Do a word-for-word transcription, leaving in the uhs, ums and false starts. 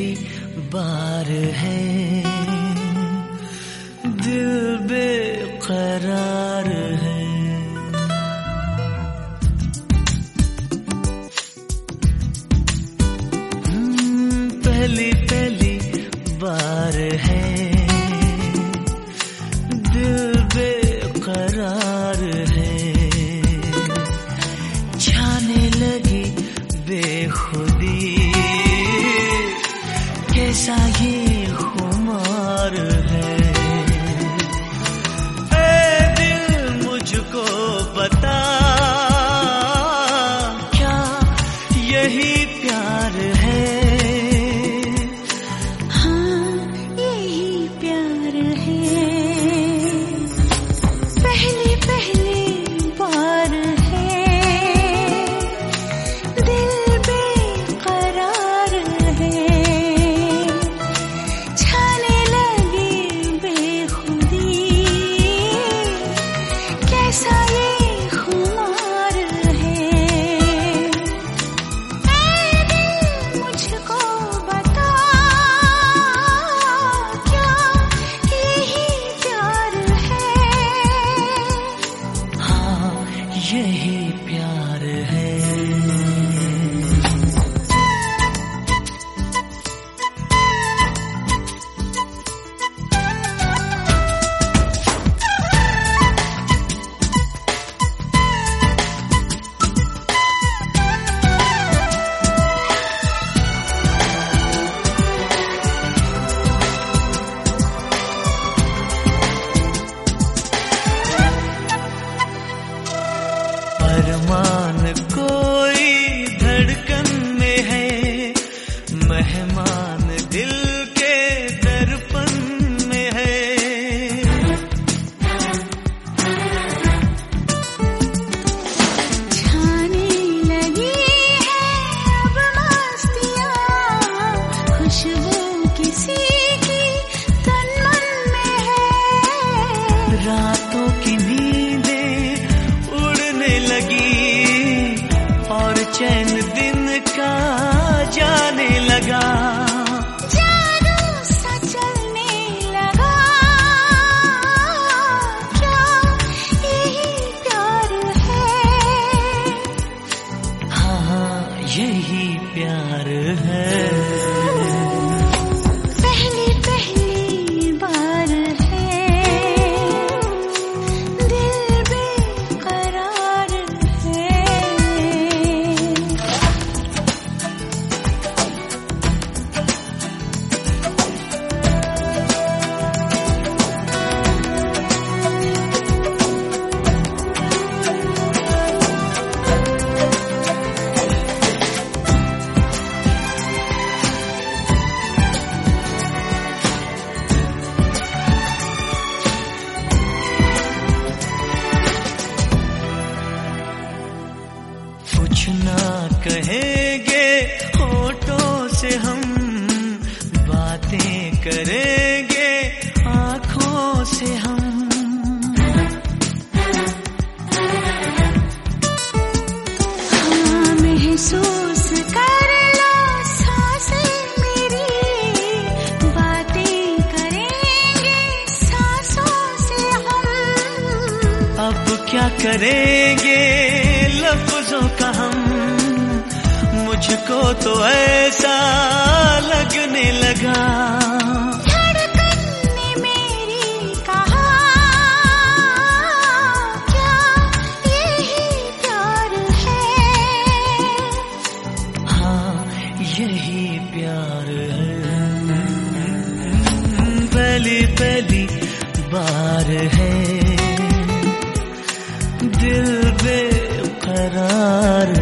पहली बार है, दिल बेकरार है। पहली पहली बार है, दिल बेकरार है। छाने लगी बेखुदी, कैसा ये खुमार है। ऐ दिल मुझको बता, क्या यही प्यार है? यही प्यार है। अरमान कोई धड़कन में है, मेहमान दिल के दर्पण में है। छाने लगी है अब मस्तियाँ, खुशबू किसी की तन मन में है। रातों की चैन दिन का जाने लगा, जादू सा चलने लगा। क्या यही प्यार है? हाँ यही प्यार है। पहली पहली बार है, दिल बेकरार है। कुछ ना कहेंगे होठों से हम, बातें करेंगे आँखों से हम। हाँ महसूस कर लो सांसें मेरी, बातें करेंगे सांसों से हम। अब क्या करेंगे लफ्जों का हम, मुझको तो ऐसा लगने लगा। धड़कन ने मेरी कहा, क्या यही प्यार है? हाँ यही प्यार है। पहली पहली बार है, दिल बेकरार